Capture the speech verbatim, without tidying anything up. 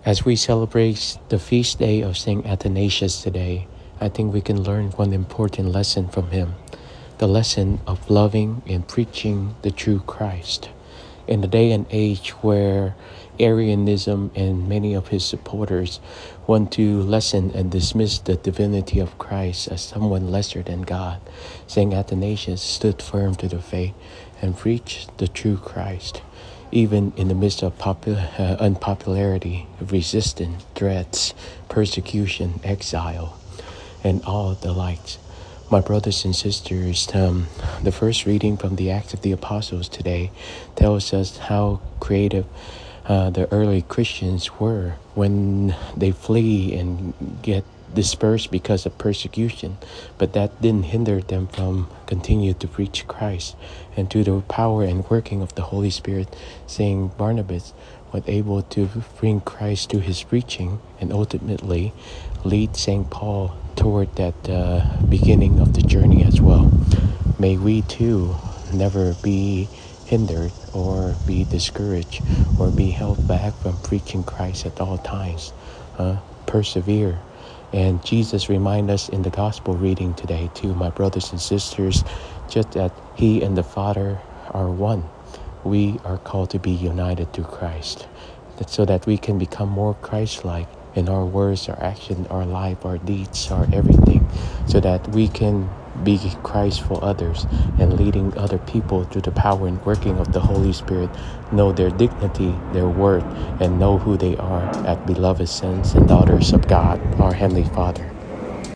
As we celebrate the feast day of Saint Athanasius today, I think we can learn one important lesson from him, the lesson of loving and preaching the true Christ. In a day and age where Arianism and many of his supporters want to lessen and dismiss the divinity of Christ as someone lesser than God, Saint Athanasius stood firm to the faith and preached the true Christ, even in the midst of popu- uh, unpopularity, resistance, threats, persecution, exile, and all the likes. My brothers and sisters, um, the first reading from the Acts of the Apostles today tells us how creative uh, the early Christians were when they flee and get dispersed because of persecution. But that didn't hinder them from continue to preach Christ. And through the power and working of the Holy Spirit, Saint Barnabas was able to bring Christ to his preaching and ultimately lead Saint Paul toward that uh, beginning of the journey as well. May we too never be hindered or be discouraged or be held back from preaching Christ at all times. Uh, persevere. And Jesus reminds us in the gospel reading today too, my brothers and sisters, just that he and the Father are one. We are called to be united to Christ, so that we can become more Christ-like in our words, our action, our life, our deeds, our everything, so that we can be Christ for others and leading other people through the power and working of the Holy Spirit, know their dignity, their worth, and know who they are as beloved sons and daughters of God, our Heavenly Father.